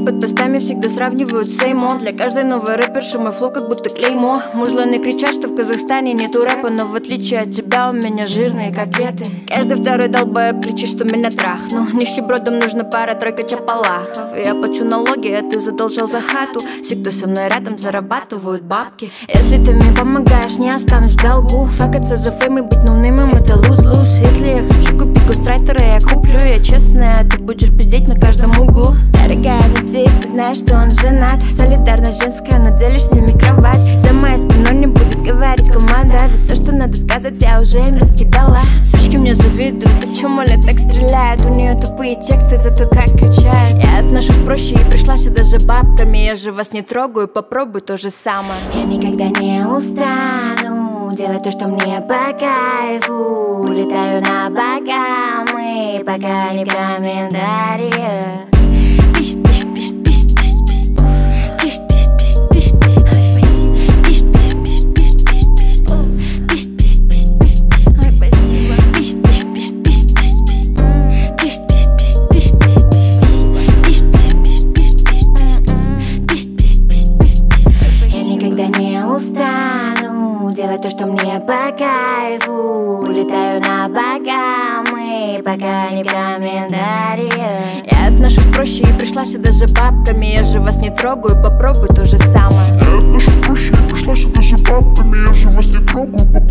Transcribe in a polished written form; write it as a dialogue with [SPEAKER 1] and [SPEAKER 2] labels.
[SPEAKER 1] под постами всегда сравнивают сеймо. Для каждой новой рэперши мой флоу как будто клеймо. Мужланы кричат, что в Казахстане нету рэпа, но в отличие от тебя у меня жирные котлеты. Каждый второй долбоеб кричит, что меня трахну. Нищебродам нужна пара-тройка чапалахов. Я плачу налоги, а ты задолжал за хату. Все, кто со мной рядом, зарабатывают бабки. Если ты мне помогаешь, не останусь в долгу. Факаться за фейм и быть ноунеймом — это луз-луз. Если я хочу купить гострайтера, я куплю. Я честная, а ты будешь пиздеть на каждом углу. Дорогая, надеюсь, ты знаешь, что он женат. Солидарность женская, но делишь с ними кровать. За моей спиной не будет говорить команда, ведь все, что надо сказать, я уже им раскидала. Сучки мне завидуют, а чё, моля, так стреляет? У нее тупые тексты, зато как качает. Я отношусь проще и пришла сюда же бабками. Я же вас не трогаю, попробуй то же самое.
[SPEAKER 2] Я никогда не устану делать то, что мне по кайфу. Летаю на богамы, пока не в комментариях. Устану делать то, что мне по кайфу. Летаю на богамы, пока не в комментариях.
[SPEAKER 1] Я отношусь проще и пришла сюда же бабками. Я же вас не трогаю, попробуй то же самое.
[SPEAKER 3] Я отношусь проще и пришла сюда же бабками. Я же вас не трогаю, попробуй